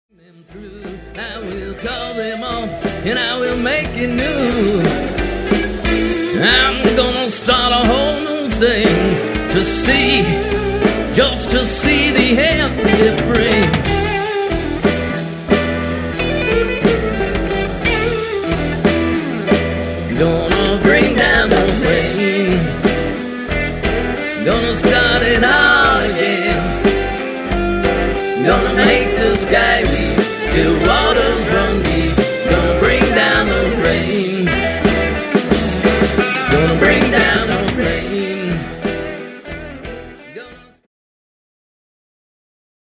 Them through, I will call them off and I will make it new. I'm gonna start a whole new thing to see, just to see the end it brings. Gonna bring down the rain, gonna start it all again. Gonna make the sky we do all